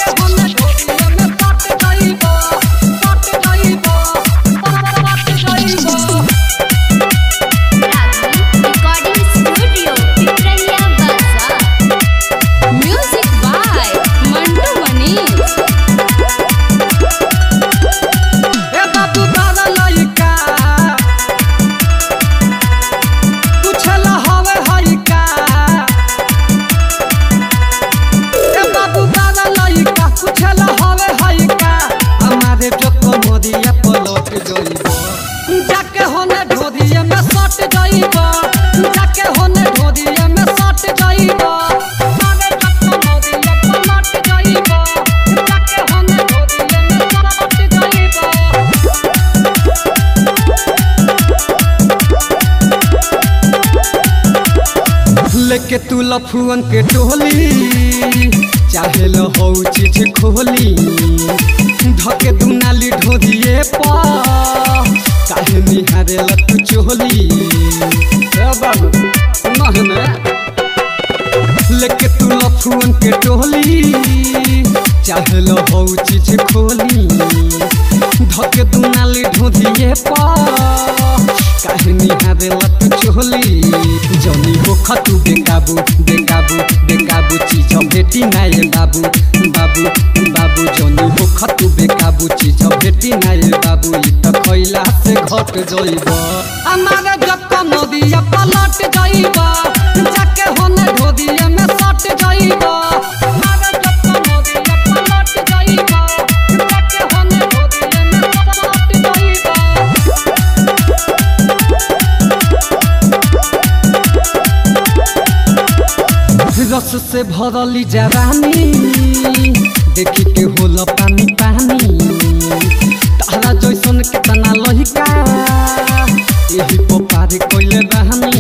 लेके तू लफुअन के टोली चाहे लो हो चीज खोली धके दू नाली ढोदिए पा काहे निहारे लतू चोली ए बाबू नहने लेके तू लफुअन के टोली चाहे लो हो चीज खोली धके दू नाली ढोदिए पा काहे निहारे लतू चोली जनी हो खतु बेकाबू बेकाबू बेकाबू चीज भेटी नाये बाबू बाबू बाबू जनी हो खतु बेकाबू चीज भेटी नाये बाबू ई त खइला से घट जइबो हमारे जक नदिया पलट जइबो जाके होने ढोदिया में सट जइबो हमारे जक नदिया पलट जइबो जाके होने ढोदिया में सट जइबो रस से भरली जवानी देखी के होला पानी पानी तारा जैसन कितना लहिका यही पोपारे कोइले बहानी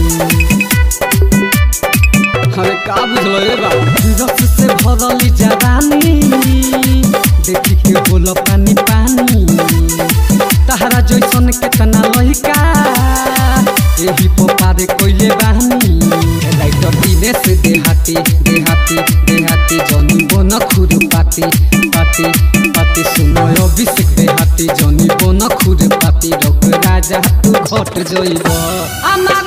अरे का बुझलो रे बा रस से भरली जवानी देखी के होला पानी पानी तारा जैसन कितना लहिका यही पोपारे कोइले बहानी लाइटर दिने से देहाती देहाती देहाती जनी बन खुर पाती पाती पाती सुनो अभिषेक देहाती जनी बन खुर पाती रख राजा तू घट जइबो।